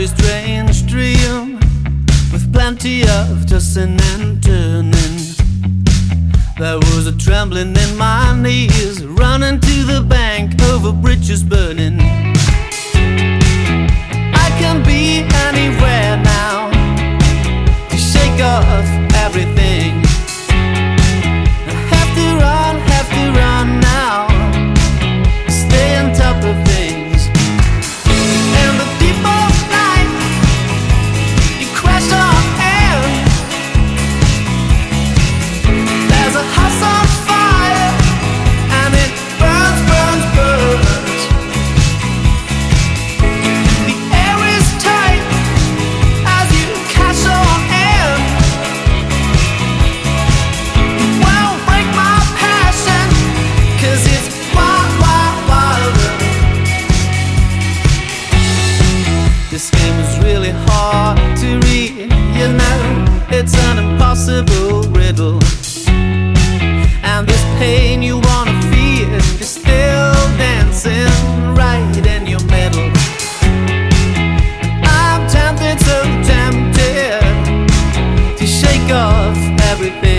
very strange dream with plenty of tossing and turning. There was a trembling in my knees, running to the bank over bridges burning. I can be anywhere now to shake off everything. I have to run now, stay on top of things. And the deep of night, you crash on air. There's a house on fire, and it burns, burns, burns. The air is tight as you catch on air. You won't break my passion, 'cause it's wild, wild, wilder. This game is really hard to read, you know. It's an impossible riddle. And this pain you wanna feel is still dancing right in your middle. I'm tempted, so tempted to shake off everything.